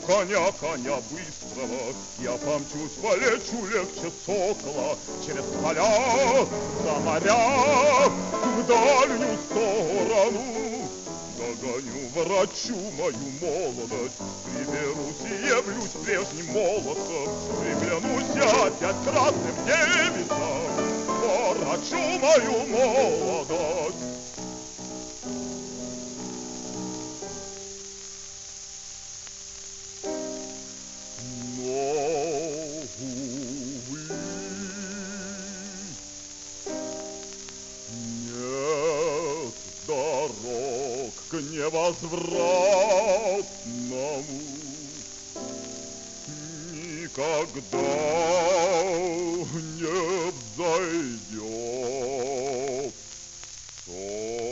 коня, коня быстрого, я помчусь, полечу легче сокола через поля, за моря, в дальнюю сторону. Догоню, ворочу мою молодость, приберусь и явлюсь прежним молодцем, приглянусь я опять красным девицам, ворочу мою молодость. К невозвратному никогда не взойдет.